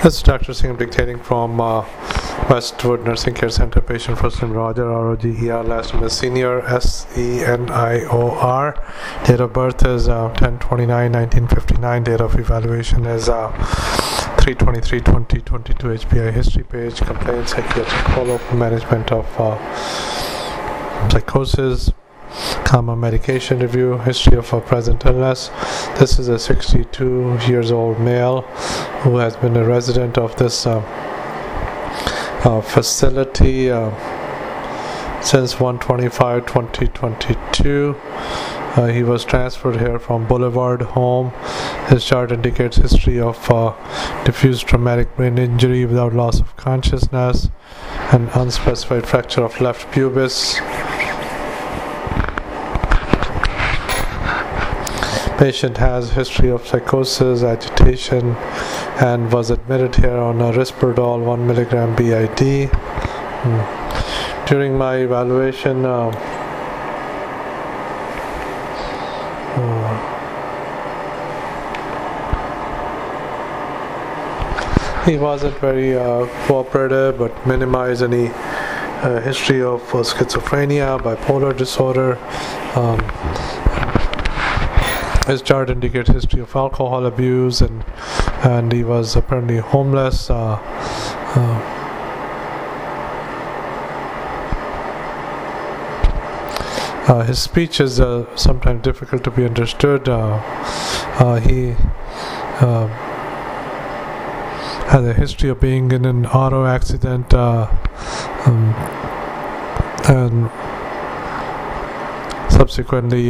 This is Dr. Singh dictating from Westwood Nursing Care Center. Patient first name Roger, R-O-G-E-R, last name is Senior, S-E-N-I-O-R. Date of birth is 10/29/1959. Date of evaluation is 3/23/2022. HPI history page, complaints, psychiatric follow-up, management of psychosis, common medication review, history of a present illness. This is a 62 years old male who has been a resident of this facility since 1/25/2022. He was transferred here from Boulevard Home. His chart indicates history of diffuse traumatic brain injury without loss of consciousness and unspecified fracture of left pubis. Patient has history of psychosis, agitation, and was admitted here on a Risperdal 1 mg BID. During my evaluation, he wasn't very cooperative, but minimized any history of schizophrenia, bipolar disorder. His chart indicates history of alcohol abuse, and he was apparently homeless. His speech is sometimes difficult to be understood. He has a history of being in an auto accident and subsequently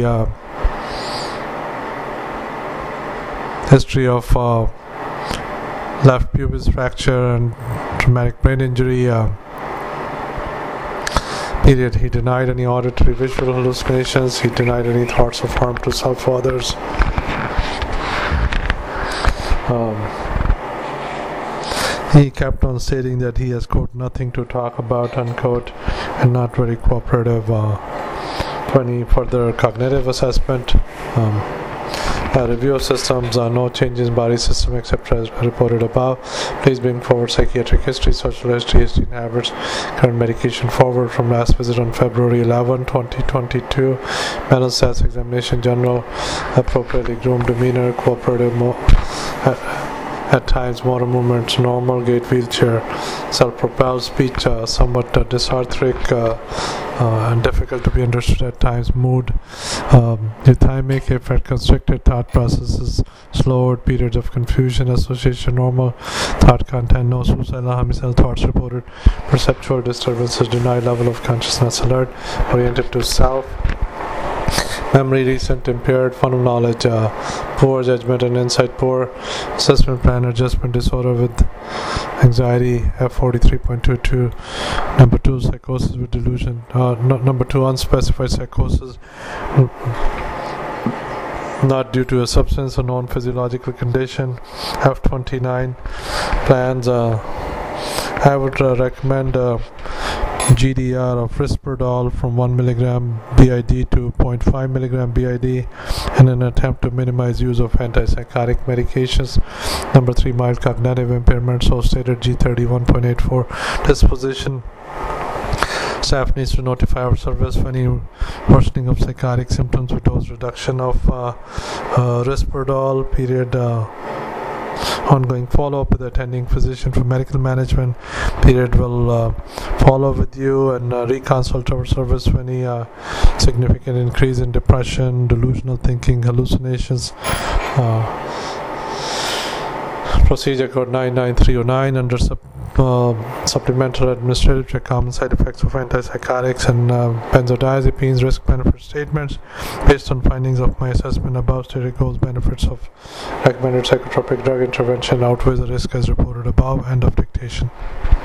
history of left pubis fracture and traumatic brain injury. Period. He denied any auditory visual hallucinations. He denied any thoughts of harm to self or others. He kept on stating that he has, quote, nothing to talk about, unquote, and not very cooperative for any further cognitive assessment. Review of systems, no changes in body system except as reported above. Please bring forward psychiatric history, social history, and habits. Current medication forward from last visit on February 11, 2022. Mental status examination, general, appropriately groomed demeanor, cooperative, at times motor movements normal, gait wheelchair, self-propelled speech somewhat dysarthric and difficult to be understood at times, mood euthymic, effect constricted, thought processes slowed, periods of confusion, association normal, thought content no suicidal, homicidal thoughts reported, perceptual disturbances, denied level of consciousness alert, oriented to self, memory recent, impaired, fun of knowledge, poor judgment and insight, poor assessment plan adjustment disorder with anxiety, F43.22. Number 2, psychosis with delusion. Number 2, unspecified psychosis not due to a substance or non-physiological condition, F29. Plans, I would recommend GDR of Risperdal from 1 mg BID to 0.5 mg BID in an attempt to minimize use of antipsychotic medications. Number 3, mild cognitive impairment, so stated G31.84. Disposition. Staff needs to notify our service for any worsening of psychotic symptoms with dose reduction of Risperdal. Period. Ongoing follow-up with the attending physician for medical management. Period. Will follow with you and reconsult our service for any significant increase in depression, delusional thinking, hallucinations. Procedure code 99309 under supplemental administrative check, common side effects of antipsychotics and benzodiazepines, risk benefit statements. Based on findings of my assessment above, stated goals benefits of recommended psychotropic drug intervention outweighs the risk as reported above. End of dictation.